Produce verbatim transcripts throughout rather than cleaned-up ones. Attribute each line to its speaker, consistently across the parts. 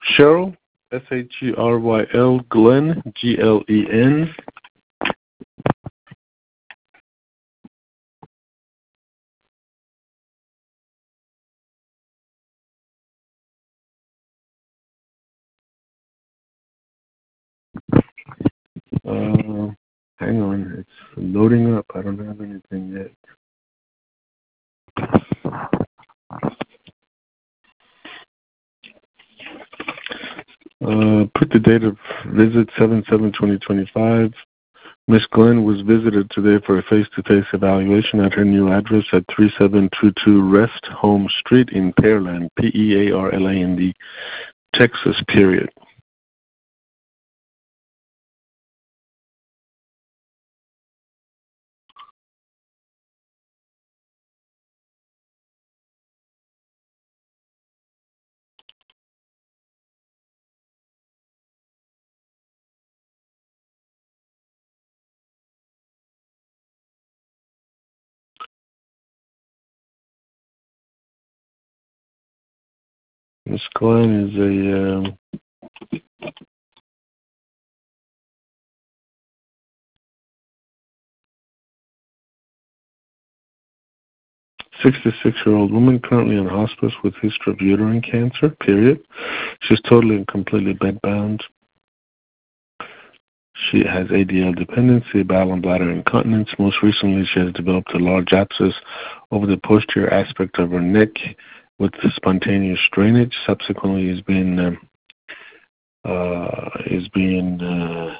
Speaker 1: Cheryl, S H E R Y L, Glenn, G L E N. Uh, hang on, it's loading up. I don't have anything yet. Uh, put the date of visit seven seven twenty twenty-five. Miss Glenn was visited today for a face-to-face evaluation at her new address at three seven two two Rest Home Street in Pearland, P E A R L A N D, Texas, period. Miss Glenn is a um, sixty-six-year-old woman currently in hospice with history of uterine cancer, period. She's totally and completely bedbound. She has A D L dependency, bowel and bladder incontinence. Most recently, she has developed a large abscess over the posterior aspect of her neck with spontaneous drainage. Subsequently, is being um, uh, is being uh,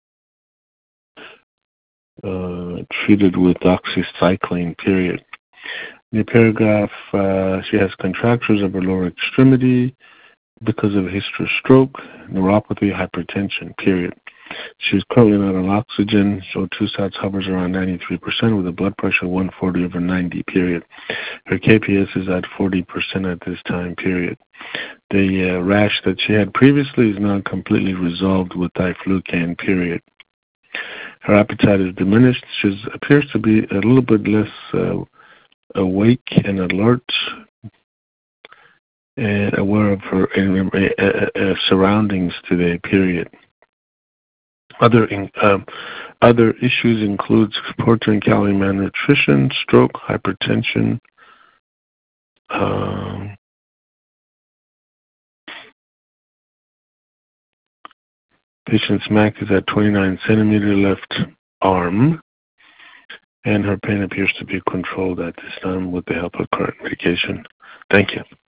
Speaker 1: uh, treated with doxycycline, period. In the paragraph, uh, she has contractures of her lower extremity because of a history of stroke, neuropathy, hypertension, period. She's currently not on oxygen, so two sats hovers around ninety-three percent with a blood pressure of one forty over ninety, period. Her K P S is at forty percent at this time, period. The uh, rash that she had previously is now completely resolved with diflucan, period. Her appetite is diminished. She appears to be a little bit less uh, awake and alert and aware of her uh, uh, surroundings today, period. Other in, um, other issues include portal and calorie malnutrition, stroke, hypertension. Um, patient's M A C is at twenty-nine centimeter left arm, and her pain appears to be controlled at this time with the help of current medication. Thank you.